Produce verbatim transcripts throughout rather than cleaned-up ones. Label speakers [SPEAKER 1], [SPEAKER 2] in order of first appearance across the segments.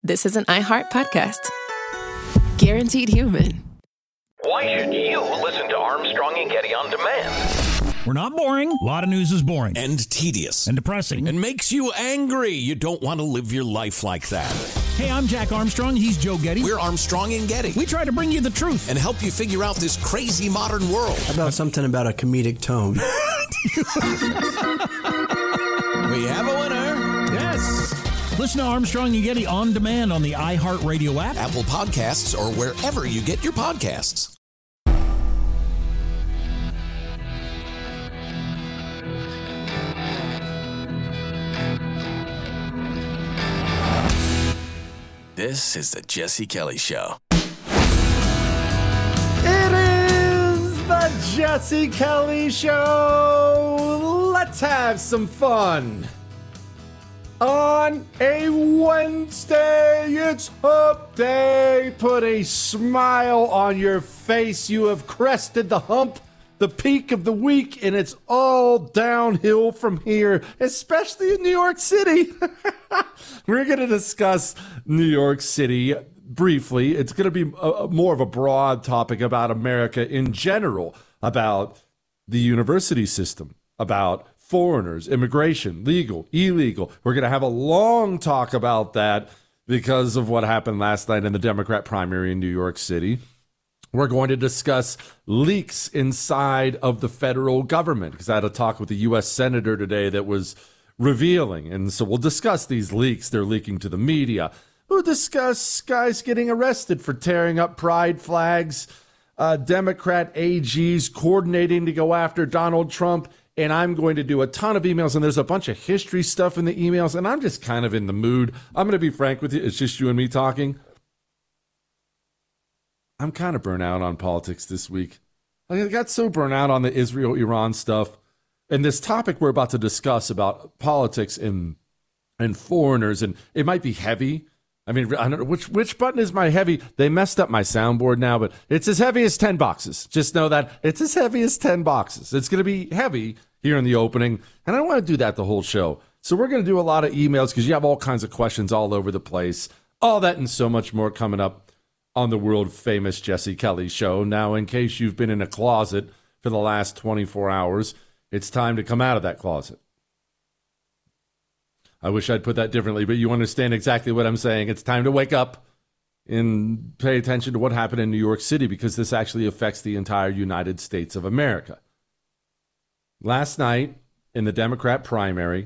[SPEAKER 1] this is an iHeart podcast. Guaranteed human.
[SPEAKER 2] Why should you listen to Armstrong and Getty on demand?
[SPEAKER 3] We're not boring. A lot of news is boring.
[SPEAKER 4] And tedious.
[SPEAKER 3] And depressing.
[SPEAKER 4] And makes you angry. You don't want to live your life like that.
[SPEAKER 3] Hey, I'm Jack Armstrong. He's Joe Getty.
[SPEAKER 4] We're Armstrong and Getty.
[SPEAKER 3] We try to bring you the truth.
[SPEAKER 4] And help you figure out this crazy modern world.
[SPEAKER 5] How about something about a comedic tone?
[SPEAKER 4] We have a winner.
[SPEAKER 3] Yes. Listen to Armstrong and Getty on demand on the iHeartRadio app,
[SPEAKER 4] Apple Podcasts, or wherever you get your podcasts. This is the Jesse Kelly Show.
[SPEAKER 6] It is the Jesse Kelly Show. Let's have some fun. On a Wednesday, it's Hump Day. Put a smile on your face. You have crested the hump, the peak of the week, and it's all downhill from here, especially in New York City. We're going to discuss New York City briefly. It's going to be a, more of a broad topic about America in general, about the university system, about foreigners, immigration, legal, illegal. We're going to have a long talk about that because of what happened last night in the Democrat primary in New York City. We're going to discuss leaks inside of the federal government because I had a talk with a U S senator today that was revealing. And so we'll discuss these leaks. They're leaking to the media. We'll discuss guys getting arrested for tearing up pride flags, uh, Democrat A Gs coordinating to go after Donald Trump. And I'm going to do a ton of emails, and there's a bunch of history stuff in the emails, and I'm just kind of in the mood. I'm going to be frank with you. It's just you and me talking. I'm kind of burnt out on politics this week. I got so burnt out on the Israel-Iran stuff. And this topic we're about to discuss about politics and and foreigners, and it might be heavy. I mean, I don't know which which button is my heavy. They messed up my soundboard now, but it's as heavy as ten boxes. Just know that it's as heavy as ten boxes. It's going to be heavy here in the opening, and I don't want to do that the whole show. So we're going to do a lot of emails because you have all kinds of questions all over the place. All that and so much more coming up on the world-famous Jesse Kelly Show. Now, in case you've been in a closet for the last twenty-four hours, it's time to come out of that closet. I wish I'd put that differently, but you understand exactly what I'm saying. It's time to wake up and pay attention to what happened in New York City because this actually affects the entire United States of America. Last night in the Democrat primary,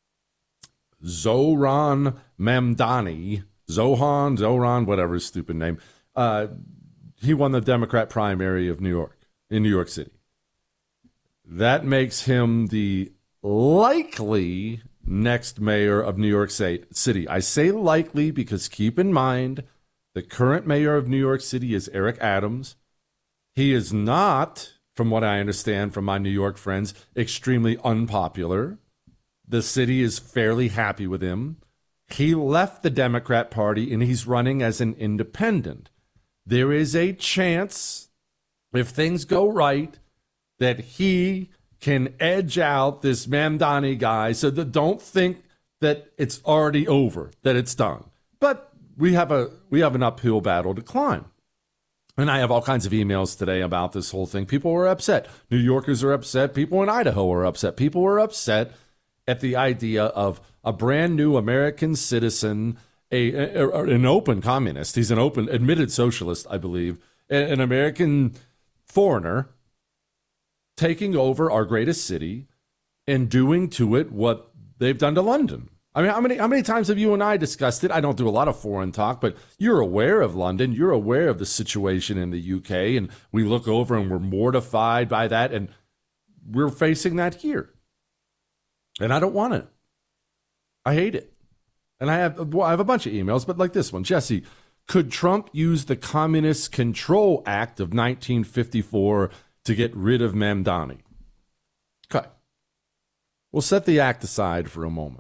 [SPEAKER 6] Zohran Mamdani, Zohan, Zohran, whatever his stupid name, uh, he won the Democrat primary of New York, in New York City. That makes him the likely next mayor of New York City. I say likely because keep in mind the current mayor of New York City is Eric Adams. He is not, from what I understand from my New York friends, extremely unpopular. The city is fairly happy with him. He left the Democrat Party and he's running as an independent. There is a chance, if things go right, that he can edge out this Mamdani guy, so that don't think that it's already over, that it's done. But we have a we have an uphill battle to climb. And I have all kinds of emails today about this whole thing. People were upset. New Yorkers are upset. People in Idaho are upset. People were upset at the idea of a brand new American citizen, a, a an open communist. He's an open, admitted socialist, I believe, an American foreigner taking over our greatest city and doing to it what they've done to London. I mean, how many how many times have you and I discussed it? I don't do a lot of foreign talk, but you're aware of London. You're aware of the situation in the U K, and we look over and we're mortified by that, and we're facing that here. And I don't want it. I hate it. And I have well, I have a bunch of emails, but like this one. Jesse, could Trump use the Communist Control Act of nineteen fifty-four to get rid of Mamdani? Okay. We'll set the act aside for a moment.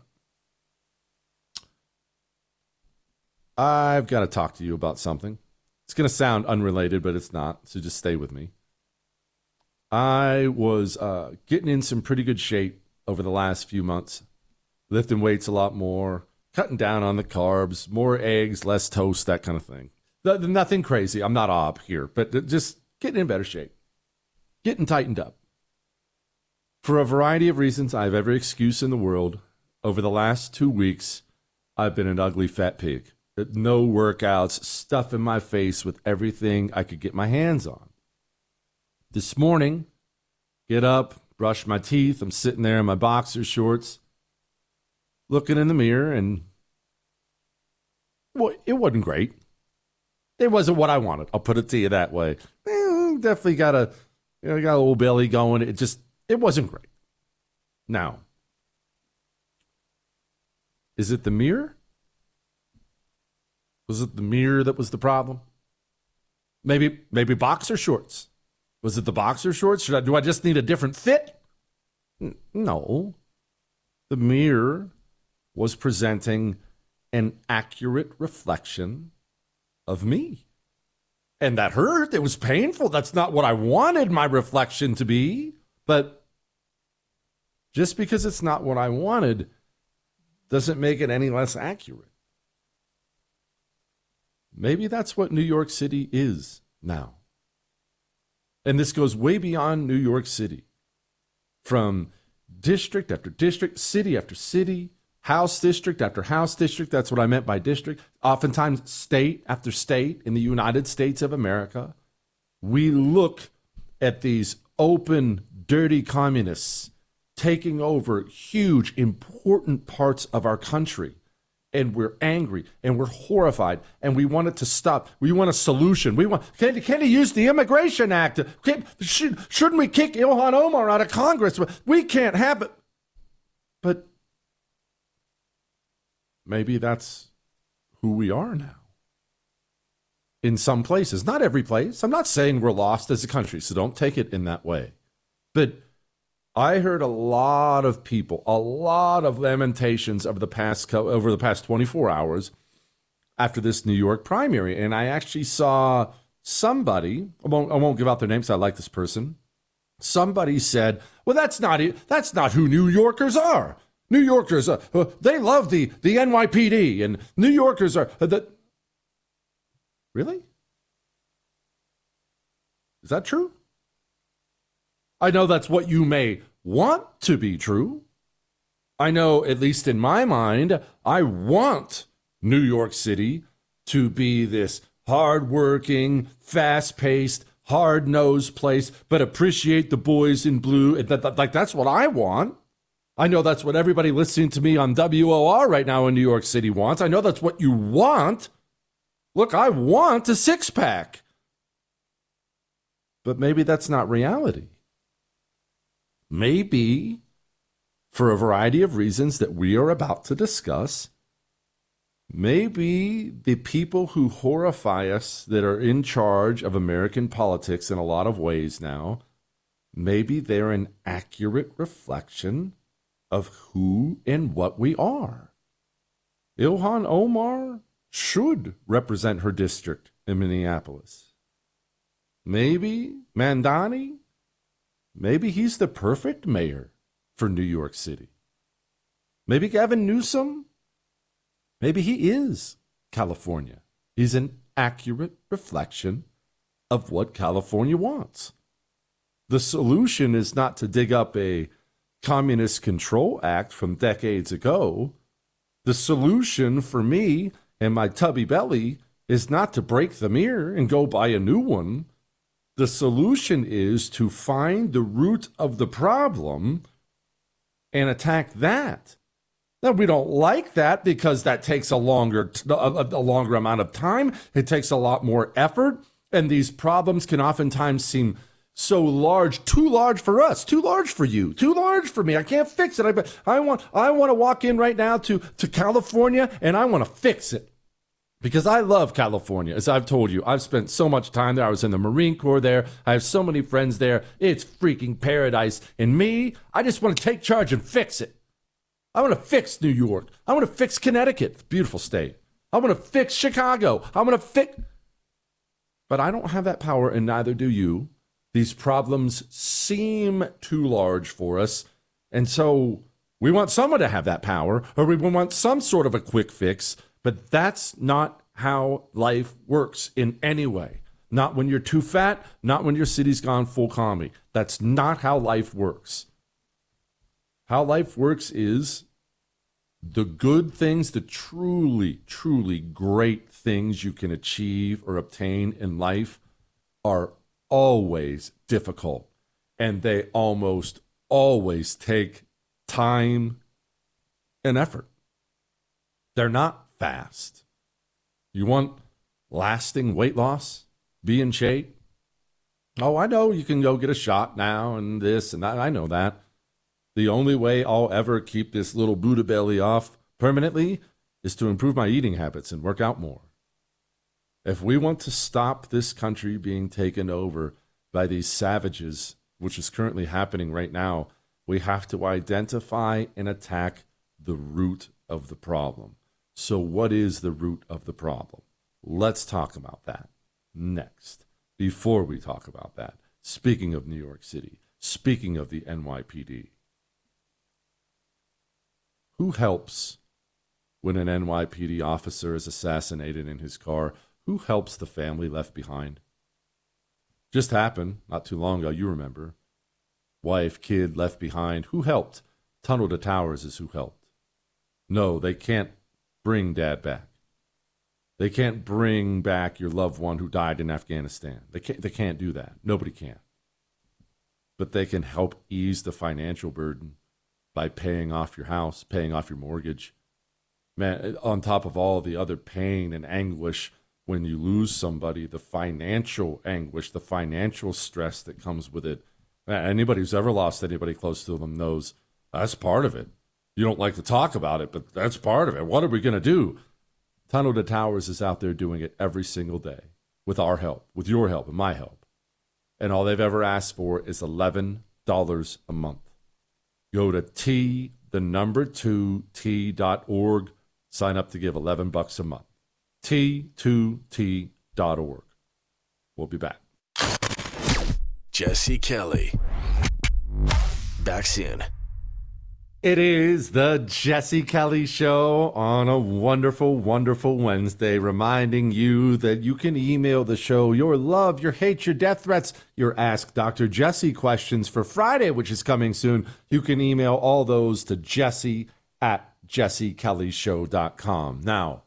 [SPEAKER 6] I've got to talk to you about something. It's going to sound unrelated, but it's not, so just stay with me. I was uh, getting in some pretty good shape over the last few months, lifting weights a lot more, cutting down on the carbs, more eggs, less toast, that kind of thing. The, the, nothing crazy. I'm not ob here, but just getting in better shape, getting tightened up. For a variety of reasons, I have every excuse in the world. Over the last two weeks, I've been an ugly fat pig. No workouts, stuff in my face with everything I could get my hands on. This morning, get up, brush my teeth. I'm sitting there in my boxer shorts, looking in the mirror, and well, it wasn't great. It wasn't what I wanted. I'll put it to you that way. Eh, definitely got a, you know, got a little belly going. It just, it wasn't great. Now, is it the mirror? Was it the mirror that was the problem? Maybe, maybe boxer shorts. Was it the boxer shorts? Should I, do I just need a different fit? N- no. The mirror was presenting an accurate reflection of me. And that hurt. It was painful. That's not what I wanted my reflection to be. But just because it's not what I wanted doesn't make it any less accurate. Maybe that's what New York City is now. And this goes way beyond New York City. From district after district, city after city, house district after house district. That's what I meant by district. Oftentimes state after state in the United States of America. We look at these open, dirty communists taking over huge, important parts of our country. And we're angry and we're horrified and we want it to stop. We want a solution. We want, can, can he use the Immigration Act? Can, should, shouldn't we kick Ilhan Omar out of Congress? We can't have it. But maybe that's who we are now. In some places, not every place. I'm not saying we're lost as a country, so don't take it in that way. But I heard a lot of people, a lot of lamentations over the past over the past twenty-four hours after this New York primary, and I actually saw somebody. I won't, I won't give out their names. I like this person. Somebody said, "Well, that's not it. That's not who New Yorkers are. New Yorkers, uh, uh, they love the the N Y P D, and New Yorkers are uh, the." Really? Is that true? I know that's what you may want to be true. I know, at least in my mind, I want New York City to be this hardworking, fast-paced, hard-nosed place, but appreciate the boys in blue. Like, that's what I want. I know that's what everybody listening to me on W O R right now in New York City wants. I know that's what you want. Look, I want a six-pack. But maybe that's not reality. Maybe, for a variety of reasons that we are about to discuss, maybe the people who horrify us that are in charge of American politics in a lot of ways now, maybe they're an accurate reflection of who and what we are. Ilhan Omar should represent her district in Minneapolis. Maybe Mamdani, maybe he's the perfect mayor for New York City. Maybe Gavin Newsom, maybe he is California. He's an accurate reflection of what California wants. The solution is not to dig up a Communist Control Act from decades ago. The solution for me and my tubby belly is not to break the mirror and go buy a new one. The solution is to find the root of the problem and attack that. Now, we don't like that because that takes a longer, a, a longer amount of time. It takes a lot more effort. And these problems can oftentimes seem so large, too large for us, too large for you, too large for me. I can't fix it. I, I want, I want to walk in right now to, to California and I want to fix it. Because I love California. As I've told you, I've spent so much time there. I was in the Marine Corps there. I have so many friends there. It's freaking paradise. And me, I just want to take charge and fix it. I want to fix New York. I want to fix Connecticut. It's a beautiful state. I want to fix Chicago. I want to fix... But I don't have that power, and neither do you. These problems seem too large for us. And so We want someone to have that power, or we want some sort of a quick fix, but that's not how life works in any way. Not when you're too fat, not when your city's gone full commie. That's not how life works. How life works is the good things, the truly, truly great things you can achieve or obtain in life are always difficult. And they almost always take time and effort. They're not fast. You want lasting weight loss? Be in shape? Oh, I know you can go get a shot now and this and that. I know that. The only way I'll ever keep this little Buddha belly off permanently is to improve my eating habits and work out more. If we want to stop this country being taken over by these savages, which is currently happening right now, we have to identify and attack the root of the problem. So what is the root of the problem? Let's talk about that next. Before we talk about that, speaking of New York City, speaking of the N Y P D, who helps when an N Y P D officer is assassinated in his car? Who helps the family left behind? Just happened not too long ago, you remember. Wife, kid left behind. Who helped? Tunnel to Towers is who helped. No, they can't bring dad back. They can't bring back your loved one who died in Afghanistan. They can't, they can't do that. Nobody can. But they can help ease the financial burden by paying off your house, paying off your mortgage. Man, on top of all the other pain and anguish when you lose somebody, the financial anguish, the financial stress that comes with it. Man, anybody who's ever lost anybody close to them knows that's part of it. You don't like to talk about it, but that's part of it. What are we going to do? Tunnel to Towers is out there doing it every single day with our help, with your help and my help. And all they've ever asked for is eleven dollars a month. Go to T, the number two, T dot org. Sign up to give eleven bucks a month. T two T dot org. We'll be back.
[SPEAKER 7] Jesse Kelly. Back soon.
[SPEAKER 6] It is the Jesse Kelly Show on a wonderful, wonderful Wednesday, reminding you that you can email the show your love, your hate, your death threats, your Ask Doctor Jesse questions for Friday, which is coming soon. You can email all those to Jesse at jesse kelly show dot com. Now,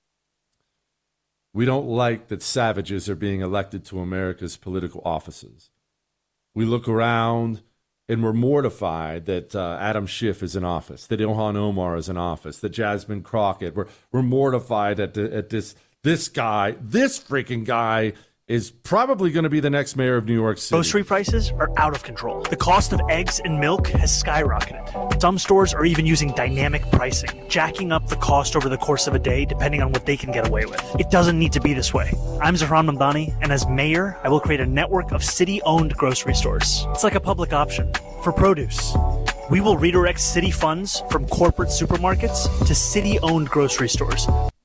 [SPEAKER 6] we don't like that savages are being elected to America's political offices. We look around and we're mortified that uh, Adam Schiff is in office, that Ilhan Omar is in office, that Jasmine Crockett. We're we're mortified at the, at this this guy, this freaking guy is probably going to be the next mayor of New York City.
[SPEAKER 8] Grocery prices are out of control. The cost of eggs and milk has skyrocketed. Some stores are even using dynamic pricing, jacking up the cost over the course of a day depending on what they can get away with. It doesn't need to be this way. I'm Zahran Mamdani, and as mayor, I will create a network of city-owned grocery stores. It's like a public option for produce. We will redirect city funds from corporate supermarkets to city-owned grocery stores.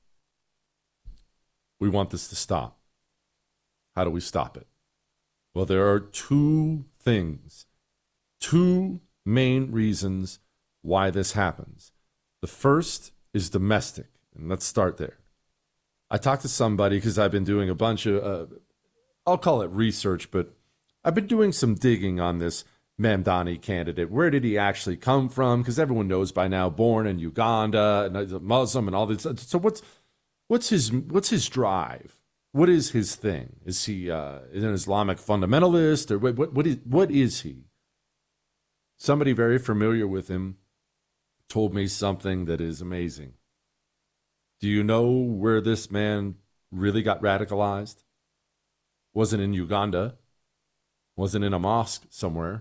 [SPEAKER 6] We want this to stop. How do we stop it? Well, there are two things, two main reasons why this happens. The first is domestic, and let's start there. I talked to somebody because I've been doing a bunch of, uh, I'll call it research, but I've been doing some digging on this Mamdani candidate. Where did he actually come from? Because everyone knows by now, born in Uganda, and he's a Muslim and all this. So what's what's his what's his drive? What is his thing? Is he uh, is an Islamic fundamentalist, or what, what, what, is, what is he? Somebody very familiar with him told me something that is amazing. Do you know where this man really got radicalized? Wasn't in Uganda. Wasn't in a mosque somewhere.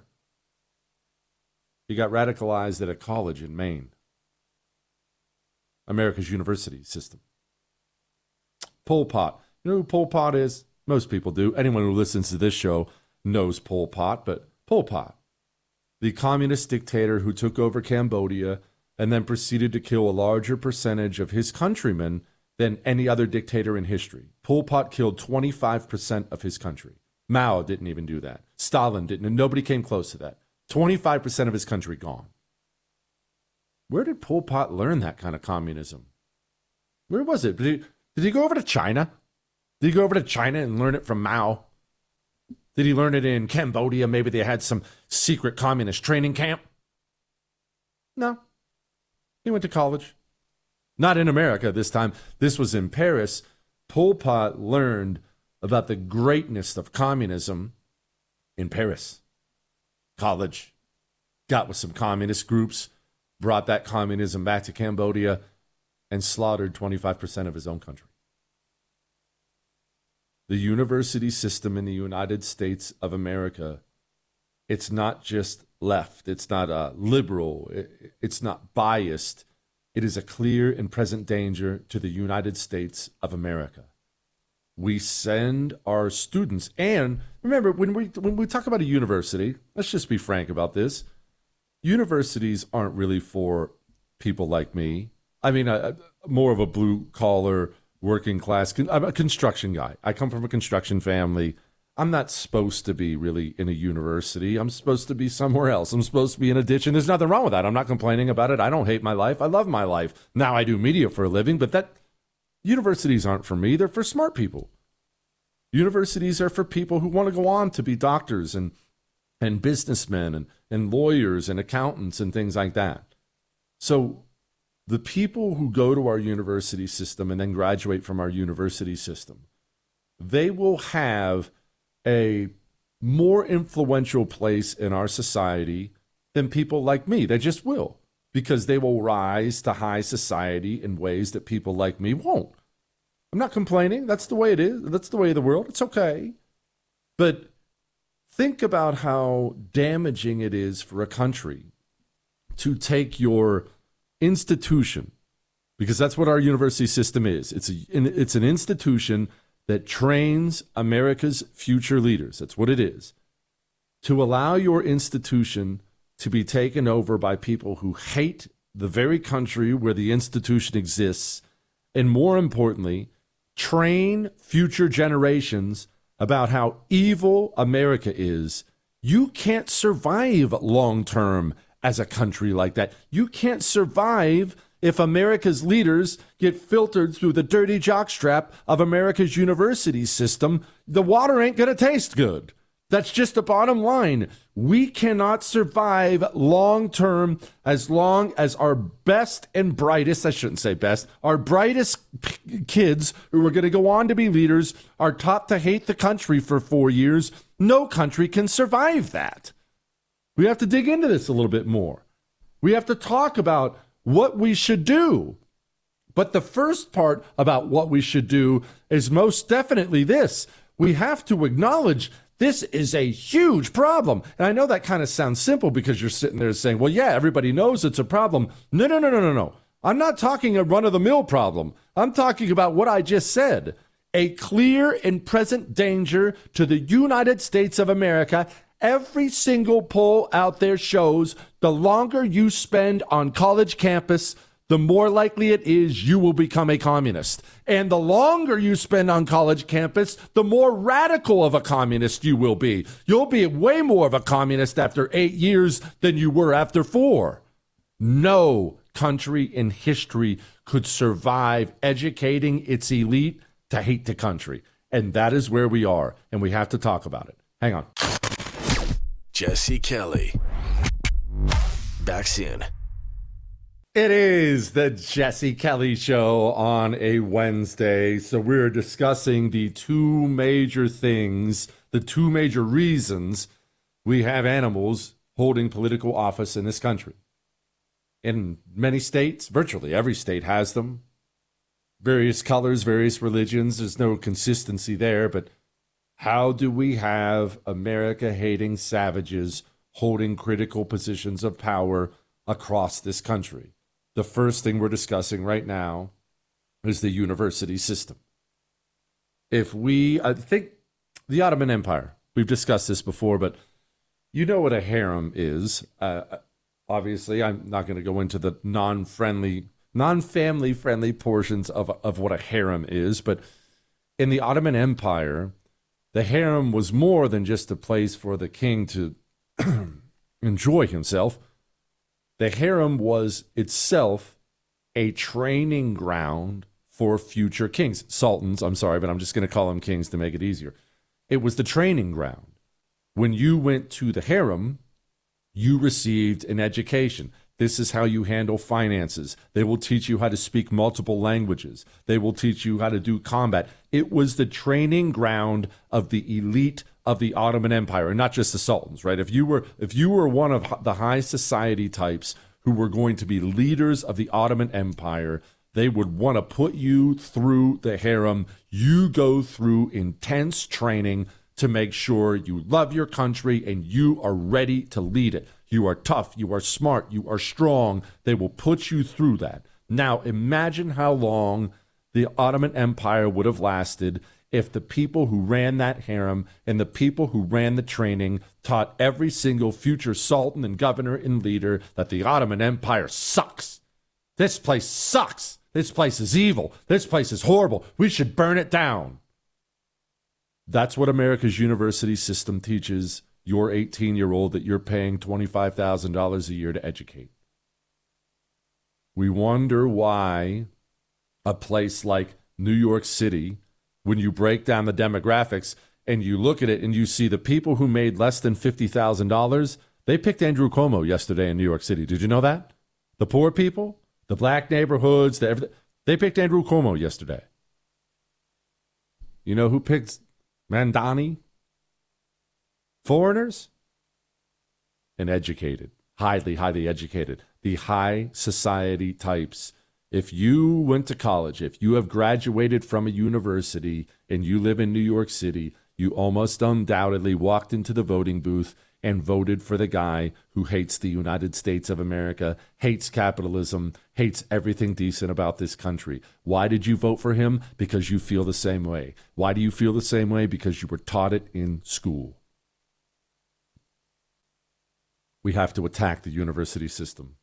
[SPEAKER 6] He got radicalized at a college in Maine. America's university system. Pol Pot. You know who Pol Pot is? Most people do. Anyone who listens to this show knows Pol Pot, but Pol Pot, the communist dictator who took over Cambodia and then proceeded to kill a larger percentage of his countrymen than any other dictator in history. Pol Pot killed twenty-five percent of his country. Mao didn't even do that. Stalin didn't, and nobody came close to that. twenty-five percent of his country gone. Where did Pol Pot learn that kind of communism? Where was it? Did he, did he go over to China? Did he go over to China and learn it from Mao? Did he learn it in Cambodia? Maybe they had some secret communist training camp? No. He went to college. Not in America this time. This was in Paris. Pol Pot learned about the greatness of communism in Paris. College. Got with some communist groups, brought that communism back to Cambodia, and slaughtered twenty-five percent of his own country. The university system in the United States of America, it's not just left. It's not uh, liberal. It, it's not biased. It is a clear and present danger to the United States of America. We send our students, and remember, when we when we talk about a university, let's just be frank about this. Universities aren't really for people like me. I mean, a, a, more of a blue-collar, working-class, con- I'm a construction guy. I come from a construction family. I'm not supposed to be really in a university. I'm supposed to be somewhere else. I'm supposed to be in a ditch, and there's nothing wrong with that. I'm not complaining about it. I don't hate my life. I love my life. Now I do media for a living, but that universities aren't for me. They're for smart people. Universities are for people who want to go on to be doctors and and businessmen and, and lawyers and accountants and things like that. So the people who go to our university system and then graduate from our university system, they will have a more influential place in our society than people like me. They just will, because they will rise to high society in ways that people like me won't. I'm not complaining. That's the way it is. That's the way of the world. It's okay. But think about how damaging it is for a country to take your institution, because that's what our university system is. It's a, it's an institution that trains America's future leaders. That's what it is. To allow your institution to be taken over by people who hate the very country where the institution exists, and more importantly, train future generations about how evil America is. You can't survive long-term as a country like that. You can't survive if America's leaders get filtered through the dirty jockstrap of America's university system. The water ain't going to taste good. That's just the bottom line. We cannot survive long-term as long as our best and brightest, I shouldn't say best, our brightest p- kids who are going to go on to be leaders are taught to hate the country for four years. No country can survive that. We have to dig into this a little bit more. We have to talk about what we should do. But the first part about what we should do is most definitely this. We have to acknowledge this is a huge problem. And I know that kind of sounds simple because you're sitting there saying, well, yeah, everybody knows it's a problem. No, no, no, no, no, no. I'm not talking a run-of-the-mill problem. I'm talking about what I just said. A clear and present danger to the United States of America. Every single poll out there shows the longer you spend on college campus, the more likely it is you will become a communist. And the longer you spend on college campus, the more radical of a communist you will be. You'll be way more of a communist after eight years than you were after four. No country in history could survive educating its elite to hate the country. And that is where we are, and we have to talk about it. Hang on.
[SPEAKER 7] Jesse Kelly. Back soon.
[SPEAKER 6] It is the Jesse Kelly Show on a Wednesday. So we're discussing the two major things, the two major reasons we have animals holding political office in this country. In many states, virtually every state has them. Various colors, various religions. There's no consistency there. But how do we have America-hating savages holding critical positions of power across this country? The first thing we're discussing right now is the university system. If we, I think the Ottoman Empire, we've discussed this before, but you know what a harem is. Uh, obviously, I'm not going to go into the non-friendly, non-family friendly portions of, of what a harem is, but in the Ottoman Empire, the harem was more than just a place for the king to enjoy himself. The harem was itself a training ground for future kings, sultans, I'm sorry, but I'm just going to call them kings to make it easier. It was the training ground. When you went to the harem, you received an education. This is how you handle finances. They will teach you how to speak multiple languages. They will teach you how to do combat. It was the training ground of the elite of the Ottoman Empire, and not just the sultans, right? If you were if you were one of the high society types who were going to be leaders of the Ottoman Empire, they would want to put you through the harem. You go through intense training to make sure you love your country and you are ready to lead it. You are tough, you are smart, you are strong. They will put you through that. Now, imagine how long the Ottoman Empire would have lasted if the people who ran that harem and the people who ran the training taught every single future sultan and governor and leader that the Ottoman Empire sucks. This place sucks. This place is evil. This place is horrible. We should burn it down. That's what America's university system teaches your eighteen-year-old that you're paying twenty-five thousand dollars a year to educate. We wonder why a place like New York City, when you break down the demographics and you look at it and you see the people who made less than fifty thousand dollars, they picked Andrew Cuomo yesterday in New York City. Did you know that? The poor people, the black neighborhoods, the everything, they picked Andrew Cuomo yesterday. You know who picked Mandani? Foreigners and educated, highly, highly educated, the high society types. If you went to college, if you have graduated from a university and you live in New York City, you almost undoubtedly walked into the voting booth and voted for the guy who hates the United States of America, hates capitalism, hates everything decent about this country. Why did you vote for him? Because you feel the same way. Why do you feel the same way? Because you were taught it in school. We have to attack the university system.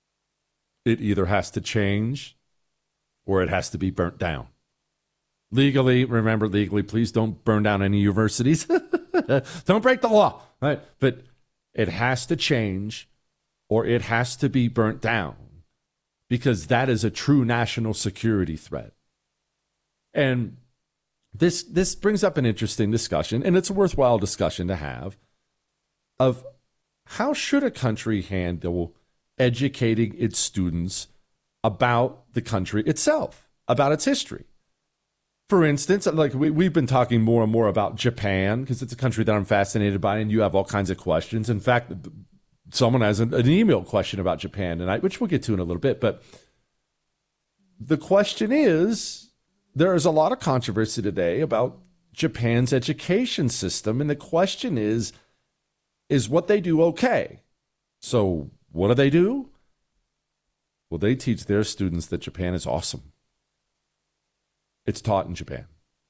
[SPEAKER 6] It either has to change or it has to be burnt down. Legally, remember, legally, please don't burn down any universities. Don't break the law, right? But it has to change or it has to be burnt down because that is a true national security threat. And this this brings up an interesting discussion, and it's a worthwhile discussion to have, of how should a country handle educating its students about the country itself, about its history? For instance, like we, we've been talking more and more about Japan because it's a country that I'm fascinated by, and you have all kinds of questions. In fact, someone has an, an email question about Japan tonight, which we'll get to in a little bit. But the question is, there is a lot of controversy today about Japan's education system, and the question is, is what they do okay? So what do they do? Well, they teach their students that Japan is awesome. It's taught in Japan.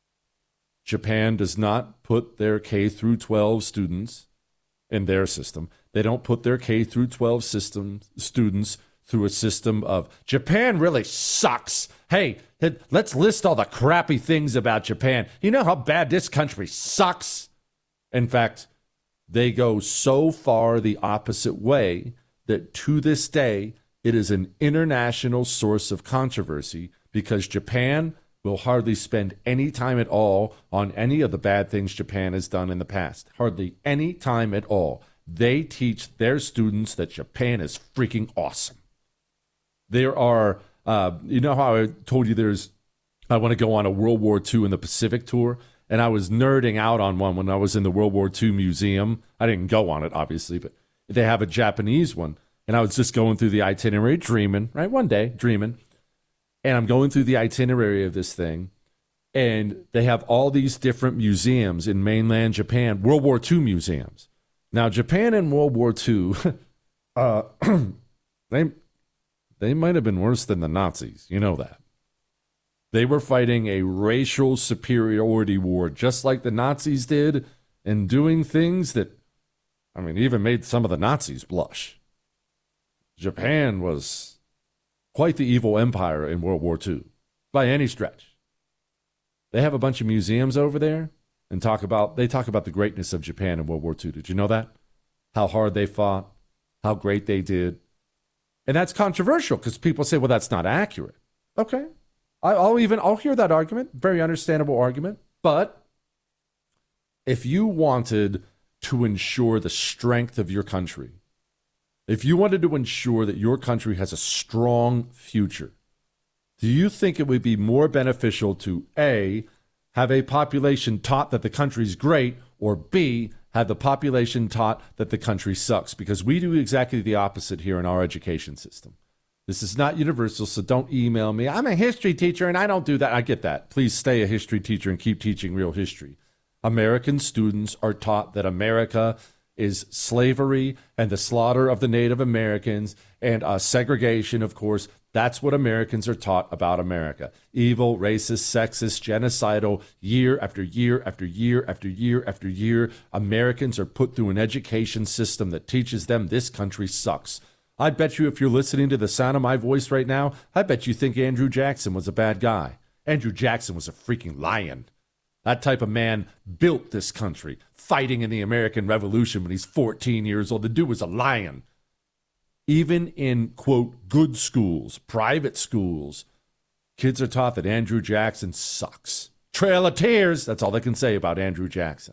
[SPEAKER 6] Japan does not put their K through twelve students in their system. They don't put their K through twelve system students through a system of Japan really sucks. Hey, let's list all the crappy things about Japan. You know how bad this country sucks? In fact, they go so far the opposite way that to this day, it is an international source of controversy because Japan will hardly spend any time at all on any of the bad things Japan has done in the past. Hardly any time at all. They teach their students that Japan is freaking awesome. There are, uh, you know how I told you there's, I want to go on a World War Two in the Pacific tour, and I was nerding out on one when I was in the World War Two museum. I didn't go on it, obviously, but they have a Japanese one, and I was just going through the itinerary, dreaming, right? One day, dreaming. And I'm going through the itinerary of this thing, and they have all these different museums in mainland Japan, World War Two museums. Now, Japan in World War Two, uh, they, they might have been worse than the Nazis. You know that. They were fighting a racial superiority war, just like the Nazis did, and doing things that, I mean, even made some of the Nazis blush. Japan was quite the evil empire in World War Two, by any stretch. They have a bunch of museums over there and talk about they talk about the greatness of Japan in World War Two. Did you know that? How hard they fought, how great they did. And that's controversial because people say, well, that's not accurate. Okay. I, I'll even, I'll hear that argument. Very understandable argument. But if you wanted to ensure the strength of your country, if you wanted to ensure that your country has a strong future, do you think it would be more beneficial to A, have a population taught that the country's great, or B, have the population taught that the country sucks? Because we do exactly the opposite here in our education system. This is not universal, so don't email me. I'm a history teacher and I don't do that. I get that. Please stay a history teacher and keep teaching real history. American students are taught that America is slavery and the slaughter of the Native Americans and uh, segregation, of course. That's what Americans are taught about America. Evil, racist, sexist, genocidal, year after year after year after year after year. Americans are put through an education system that teaches them this country sucks. I bet you if you're listening to the sound of my voice right now, I bet you think Andrew Jackson was a bad guy. Andrew Jackson was a freaking lion. That type of man built this country, fighting in the American Revolution when he's fourteen years old. The dude was a lion. Even in, quote, good schools, private schools, kids are taught that Andrew Jackson sucks. Trail of Tears, that's all they can say about Andrew Jackson.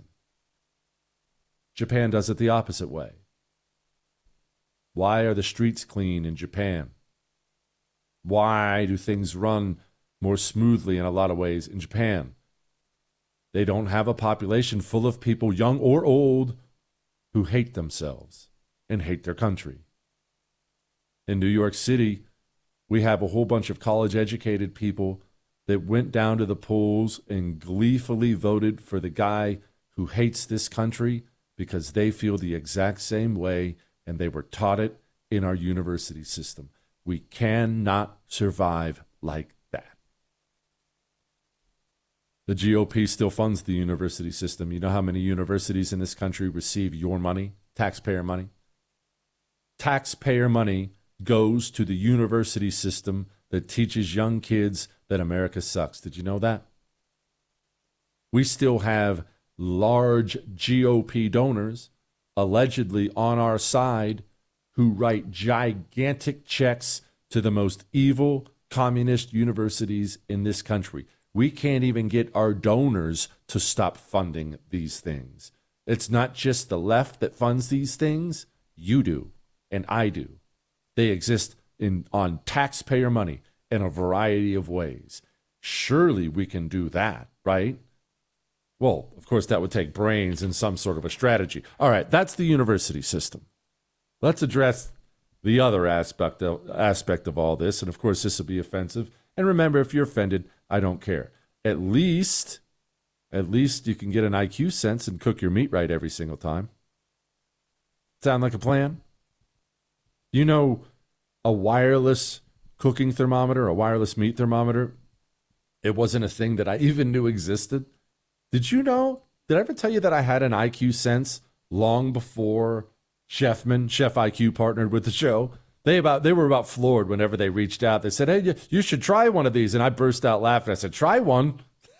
[SPEAKER 6] Japan does it the opposite way. Why are the streets clean in Japan? Why do things run more smoothly in a lot of ways in Japan? They don't have a population full of people, young or old, who hate themselves and hate their country. In New York City, we have a whole bunch of college-educated people that went down to the polls and gleefully voted for the guy who hates this country because they feel the exact same way and they were taught it in our university system. We cannot survive like that. The G O P still funds the university system. You know how many universities in this country receive your money, taxpayer money? Taxpayer money goes to the university system that teaches young kids that America sucks. Did you know that? We still have large G O P donors allegedly on our side who write gigantic checks to the most evil communist universities in this country. We can't even get our donors to stop funding these things. It's not just the left that funds these things. You do, and I do. They exist in on taxpayer money in a variety of ways. Surely we can do that, right? Well, of course, that would take brains and some sort of a strategy. All right, that's the university system. Let's address the other aspect of, aspect of all this. And, of course, this will be offensive. And remember, if you're offended, I don't care. At least, at least you can get an I Q sense and cook your meat right every single time. Sound like a plan? You know, a wireless cooking thermometer, a wireless meat thermometer, it wasn't a thing that I even knew existed. Did you know? Did I ever tell you that I had an I Q sense long before Chefman, Chef I Q, partnered with the show? They about they were about floored whenever they reached out. They said, hey, you, you should try one of these. And I burst out laughing. I said, try one?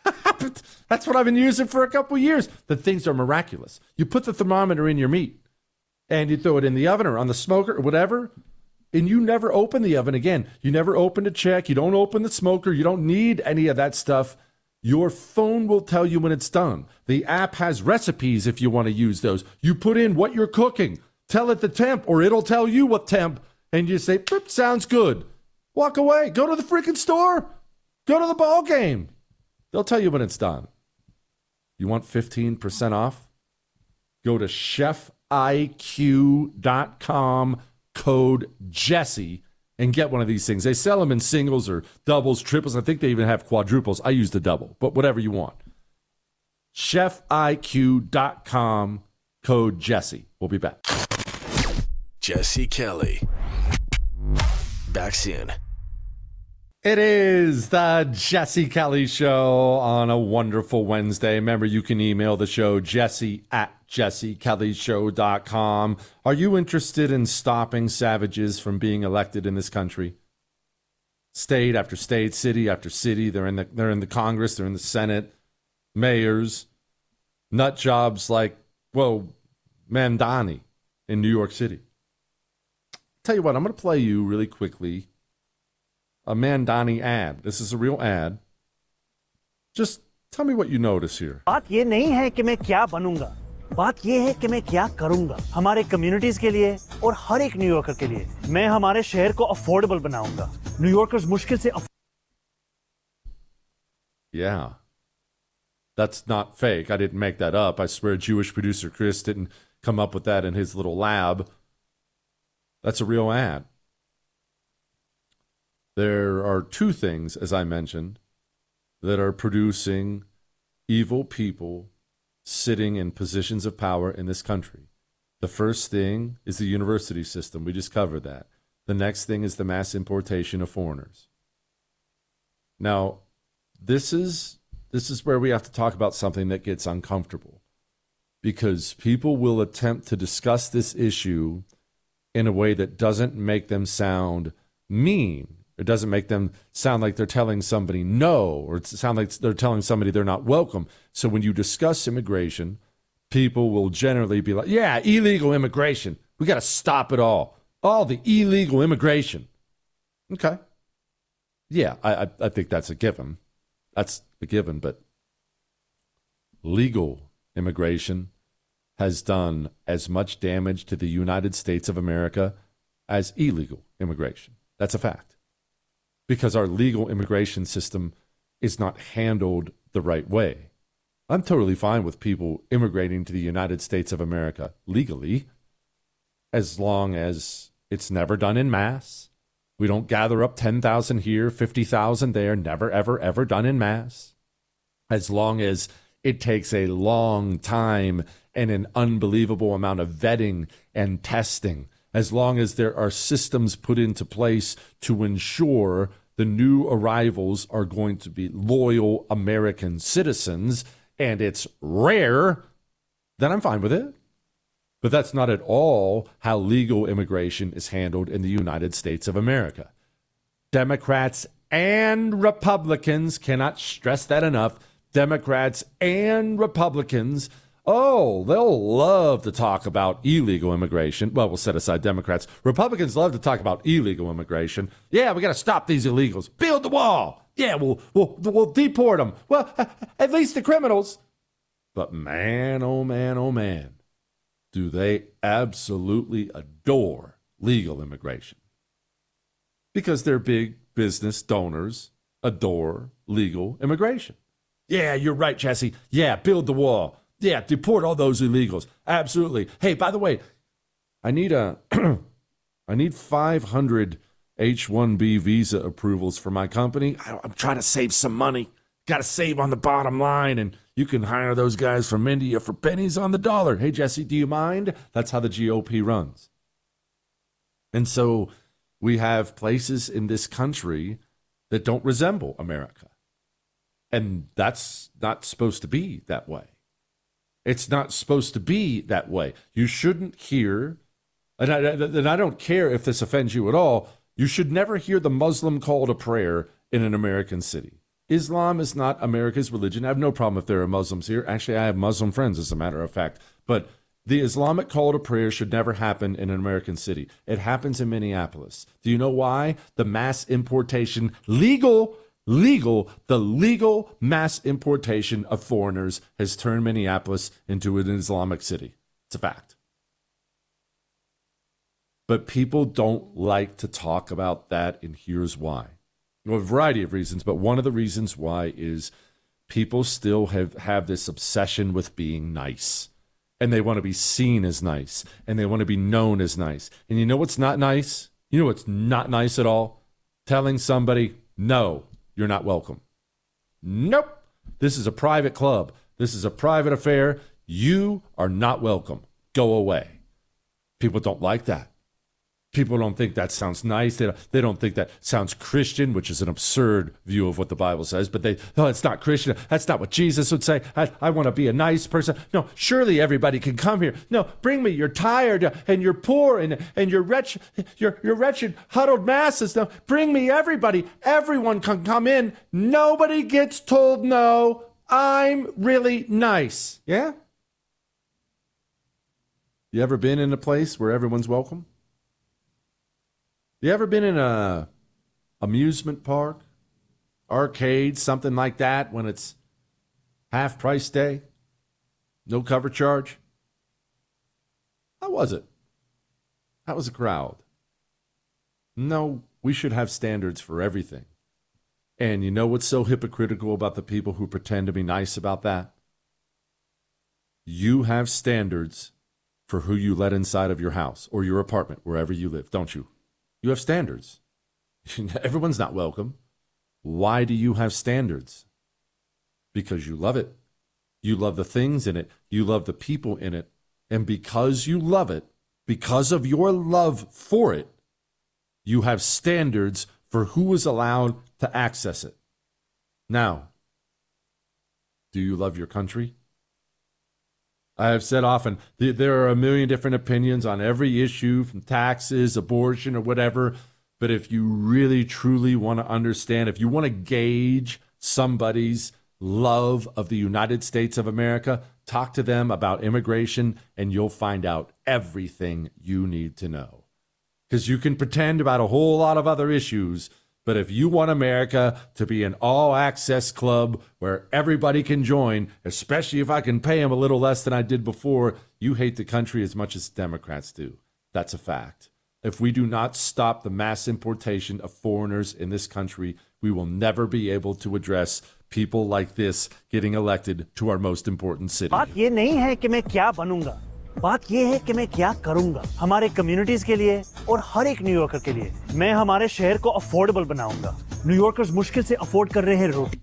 [SPEAKER 6] That's what I've been using for a couple years. The things are miraculous. You put the thermometer in your meat and you throw it in the oven or on the smoker or whatever, and you never open the oven again. You never open to check. You don't open the smoker. You don't need any of that stuff. Your phone will tell you when it's done. The app has recipes if you want to use those. You put in what you're cooking. Tell it the temp, or it'll tell you what temp. And you say, sounds good. Walk away. Go to the freaking store. Go to the ball game. They'll tell you when it's done. You want fifteen percent off? Go to chef I Q dot com, code Jesse, and get one of these things. They sell them in singles or doubles, triples. I think they even have quadruples. I use the double, but whatever you want. chef I Q dot com, code Jesse. We'll be back.
[SPEAKER 7] Jesse Kelly. Back soon.
[SPEAKER 6] It is the Jesse Kelly Show on a wonderful Wednesday. Remember, you can email the show, jesse at jesse kelly show dot com. Are you interested in stopping savages from being elected in this country? State after state, city after city. They're in the, they're in the Congress, they're in the Senate, mayors, nut jobs like, well, Mamdani in New York City. tell you what, I'm going to play you really quickly a Mandani ad. This is a real ad. Just tell me what you notice here.
[SPEAKER 8] बात ये नहीं है कि मैं क्या बनूंगा, बात ये है कि मैं क्या करूंगा हमारे कम्युनिटीज के लिए और हर एक न्यूयॉर्कर के लिए। मैं हमारे शहर को अफोर्डेबल बनाऊंगा। न्यूयॉर्कर्स मुश्किल से
[SPEAKER 6] Yeah. That's not fake. I didn't make that up. I swear Jewish producer Chris didn't come up with that in his little lab. That's a real ad. There are two things, as I mentioned, that are producing evil people sitting in positions of power in this country. The first thing is the university system. We just covered that. The next thing is the mass importation of foreigners. Now, this is this is where we have to talk about something that gets uncomfortable, because people will attempt to discuss this issue in a way that doesn't make them sound mean. It doesn't make them sound like they're telling somebody no, or it sound like they're telling somebody they're not welcome. So when you discuss immigration, people will generally be like, yeah, illegal immigration. We got to stop it all. All the illegal immigration. Okay. Yeah, I, I, I think that's a given. That's a given, but legal immigration has done as much damage to the United States of America as illegal immigration. That's a fact. Because our legal immigration system is not handled the right way. I'm totally fine with people immigrating to the United States of America legally, as long as it's never done in mass. We don't gather up ten thousand here, fifty thousand there, never, ever, ever done in mass. As long as it takes a long time and an unbelievable amount of vetting and testing. As long as there are systems put into place to ensure the new arrivals are going to be loyal American citizens, and it's rare, then I'm fine with it. But that's not at all how legal immigration is handled in the United States of America. Democrats and Republicans, cannot stress that enough, Democrats and Republicans, oh, they'll love to talk about illegal immigration. Well, we'll set aside Democrats. Republicans love to talk about illegal immigration. Yeah, we got to stop these illegals. Build the wall. Yeah, we'll, we'll, we'll deport them. Well, at least the criminals. But man, oh man, oh man, do they absolutely adore legal immigration. Because their big business donors adore legal immigration. Yeah, you're right, Jesse. Yeah, build the wall. Yeah, deport all those illegals. Absolutely. Hey, by the way, I need a I need five hundred H one B visa approvals for my company. I, I'm trying to save some money. Got to save on the bottom line, and you can hire those guys from India for pennies on the dollar. Hey, Jesse, do you mind? That's how the G O P runs. And so we have places in this country that don't resemble America. And that's not supposed to be that way. It's not supposed to be that way. You shouldn't hear, and I, and I don't care if this offends you at all, you should never hear the Muslim call to prayer in an American city. Islam is not America's religion. I have no problem if there are Muslims here. Actually, I have Muslim friends, as a matter of fact. But the Islamic call to prayer should never happen in an American city. It happens in Minneapolis. Do you know why? The mass importation, legal Legal, the legal mass importation of foreigners has turned Minneapolis into an Islamic city. It's a fact. But people don't like to talk about that, and here's why. Well, a variety of reasons, but one of the reasons why is people still have, have this obsession with being nice. And they want to be seen as nice, and they want to be known as nice. And you know what's not nice? You know what's not nice at all? Telling somebody, no, you're not welcome. Nope. This is a private club. This is a private affair. You are not welcome. Go away. People don't like that. People don't think that sounds nice. They don't, they don't think that sounds Christian, which is an absurd view of what the Bible says. But they, oh, it's not Christian. That's not what Jesus would say. I, I want to be a nice person. No, surely everybody can come here. No, bring me. You're tired and you're poor and, and you're wretched. You're, you're wretched, huddled masses. No, bring me everybody. Everyone can come in. Nobody gets told no. I'm really nice. Yeah? You ever been in a place where everyone's welcome? You ever been in a amusement park, arcade, something like that when it's half price day? No cover charge? How was it? How was the crowd? No, we should have standards for everything. And you know what's so hypocritical about the people who pretend to be nice about that? You have standards for who you let inside of your house or your apartment, wherever you live, don't you? You have standards. Everyone's not welcome. Why do you have standards? Because you love it. You love the things in it. You love the people in it. And because you love it, because of your love for it, you have standards for who is allowed to access it. Now, do you love your country? I have said often, there are a million different opinions on every issue, from taxes, abortion, or whatever. But if you really, truly want to understand, if you want to gauge somebody's love of the United States of America, talk to them about immigration, and you'll find out everything you need to know. Because you can pretend about a whole lot of other issues, but if you want America to be an all-access club where everybody can join, especially if I can pay them a little less than I did before, you hate the country as much as Democrats do. That's a fact. If we do not stop the mass importation of foreigners in this country, we will never be able to address people like this getting elected to our most important city.
[SPEAKER 8] बात ये नहीं है कि मैं क्या बनूंगा, बात ये है कि मैं क्या करूंगा हमारे कम्युनिटीज के लिए और हर एक न्यूयॉर्कर के लिए। मैं हमारे शहर को अफोर्डेबल बनाऊंगा। न्यूयॉर्कर्स मुश्किल से अफोर्ड कर रहे हैं रोटी।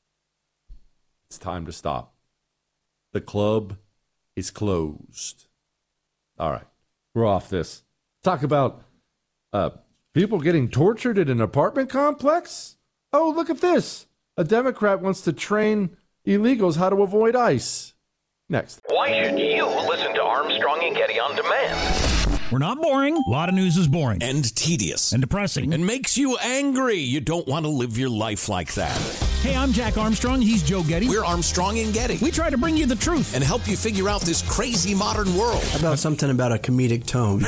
[SPEAKER 6] It's time to stop. The club is closed. All right, we're off this. Talk about uh, people getting tortured in an apartment complex? Oh, look at this. A Democrat wants to train illegals how to avoid ICE. Next.
[SPEAKER 2] Why should you listen to Armstrong and Getty on demand?
[SPEAKER 3] We're not boring. A lot of news is boring.
[SPEAKER 4] And tedious.
[SPEAKER 3] And depressing.
[SPEAKER 4] And makes you angry. You don't want to live your life like that.
[SPEAKER 3] Hey, I'm Jack Armstrong. He's Joe Getty.
[SPEAKER 4] We're Armstrong and Getty.
[SPEAKER 3] We try to bring you the truth.
[SPEAKER 4] And help you figure out this crazy modern world.
[SPEAKER 5] How about something about a comedic tone?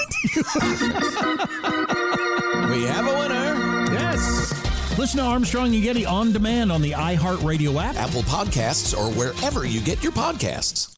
[SPEAKER 4] We have a winner.
[SPEAKER 3] Yes. Listen to Armstrong and Getty on demand on the iHeartRadio app,
[SPEAKER 4] Apple Podcasts, or wherever you get your podcasts.